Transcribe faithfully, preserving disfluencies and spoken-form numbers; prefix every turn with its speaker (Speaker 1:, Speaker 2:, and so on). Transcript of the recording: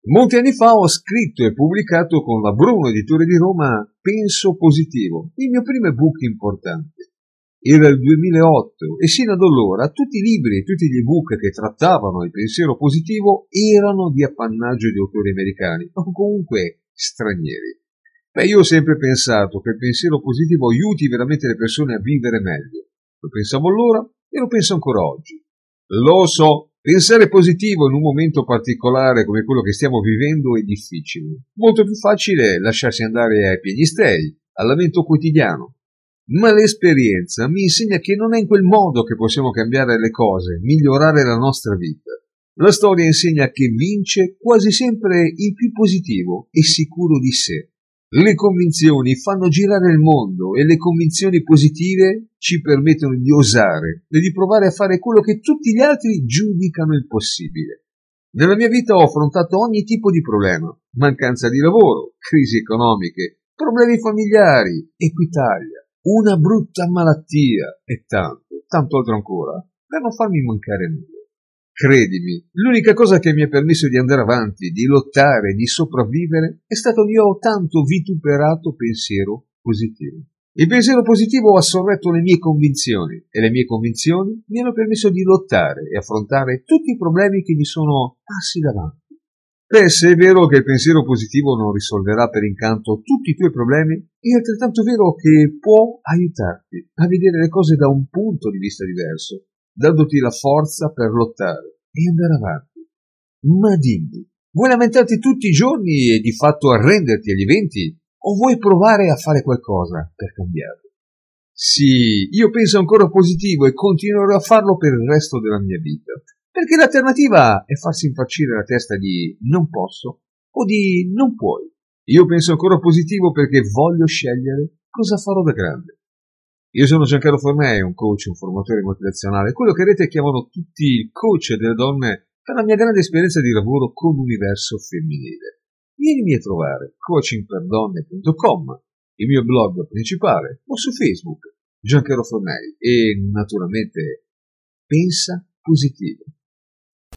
Speaker 1: Molti anni fa ho scritto e pubblicato con la Bruno Editore di Roma Penso Positivo, il mio primo ebook importante. Era il duemilaotto e sino ad allora tutti i libri e tutti gli ebook che trattavano il pensiero positivo erano di appannaggio di autori americani o comunque stranieri. Beh, io ho sempre pensato che il pensiero positivo aiuti veramente le persone a vivere meglio. Lo pensavo allora e lo penso ancora oggi. Lo so, pensare positivo in un momento particolare come quello che stiamo vivendo è difficile. Molto più facile lasciarsi andare ai piagnistei, al lamento quotidiano. Ma l'esperienza mi insegna che non è in quel modo che possiamo cambiare le cose, migliorare la nostra vita. La storia insegna che vince quasi sempre il più positivo e sicuro di sé. Le convinzioni fanno girare il mondo e le convinzioni positive ci permettono di osare e di provare a fare quello che tutti gli altri giudicano impossibile. Nella mia vita ho affrontato ogni tipo di problema: mancanza di lavoro, crisi economiche, problemi familiari, Equitalia, una brutta malattia e tanto, tanto altro ancora, per non farmi mancare nulla. Credimi, l'unica cosa che mi ha permesso di andare avanti, di lottare, di sopravvivere, è stato il mio tanto vituperato pensiero positivo. Il pensiero positivo ha sorretto le mie convinzioni e le mie convinzioni mi hanno permesso di lottare e affrontare tutti i problemi che mi sono passi davanti. Beh, se è vero che il pensiero positivo non risolverà per incanto tutti i tuoi problemi, è altrettanto vero che può aiutarti a vedere le cose da un punto di vista diverso, dandoti la forza per lottare e andare avanti. Ma dimmi, vuoi lamentarti tutti i giorni e di fatto arrenderti agli eventi, o vuoi provare a fare qualcosa per cambiare? Sì, io penso ancora positivo e continuerò a farlo per il resto della mia vita, perché l'alternativa è farsi infarcire la testa di non posso o di non puoi. Io penso ancora positivo perché voglio scegliere cosa farò da grande. Io sono Giancarlo Formei, un coach, un formatore motivazionale, quello che in rete chiamano tutti il coach delle donne per la mia grande esperienza di lavoro con l'universo femminile. Vienimi a trovare coaching per donne punto com, il mio blog principale, o su Facebook, Giancarlo Formei, e naturalmente pensa positivo.